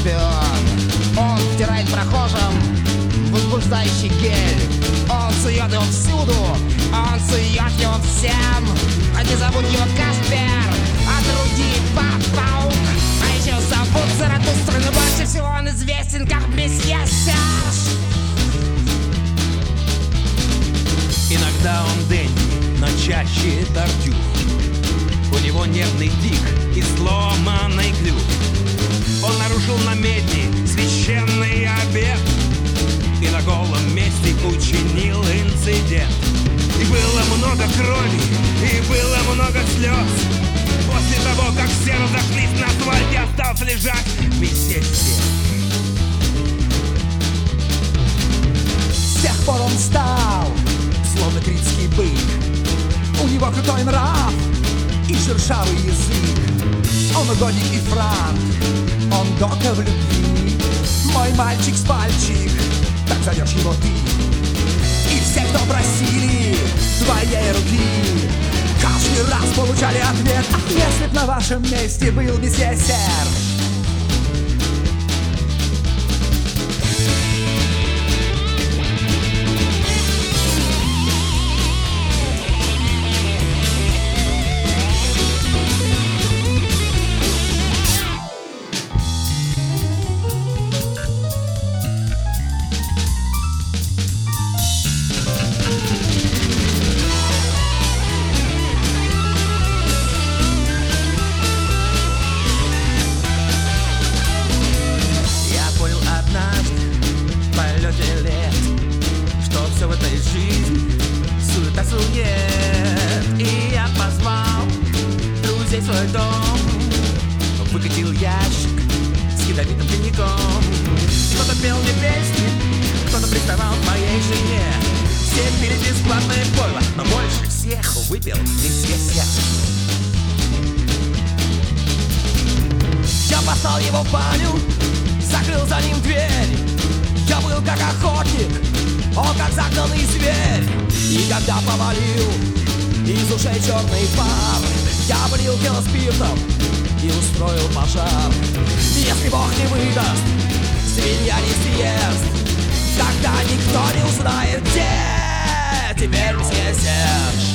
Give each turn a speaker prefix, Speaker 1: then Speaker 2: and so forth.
Speaker 1: чемпион. Он втирает прохожим возбуждающий гель. Он сует его всюду, он сует его всем. Они зовут его Каспер, а другие Паук. А еще зовут Заратустра, но больше всего он известен как месье Серж.
Speaker 2: Иногда он Дэнни, но чаще Тартюф. У него нервный тик и сломанный клюв. Он нарушил на медне священный обет и на голом месте учинил инцидент. И было много крови, и было много слез. После того, как все разошлись на асфальте, остался лежать месье Серж.
Speaker 3: С тех пор он стал словно критский бык. У него крутой нрав и шершавый язык. Он угодник и франк, он доктор в любви. Мой мальчик с пальчик, так зовешь его ты. И все, кто просили твоей руки, каждый раз получали ответ: а если б на вашем месте был месье Серж?
Speaker 2: Все в этой жизни суета-сует. И я позвал друзей в свой дом, выкатил ящик с ядовитым коньяком. Кто-то пел мне песни, кто-то приставал к моей жене. Все пили бесплатное пойло, но больше всех выпил месье Серж. Я послал его в баню, закрыл за ним дверь. Я был как охотник, он как загнанный зверь. И когда повалил из ушей черный пар, я облил тело спиртом и устроил пожар. Если Бог не выдаст, свинья не съест, тогда никто не узнает, где теперь месье Серж.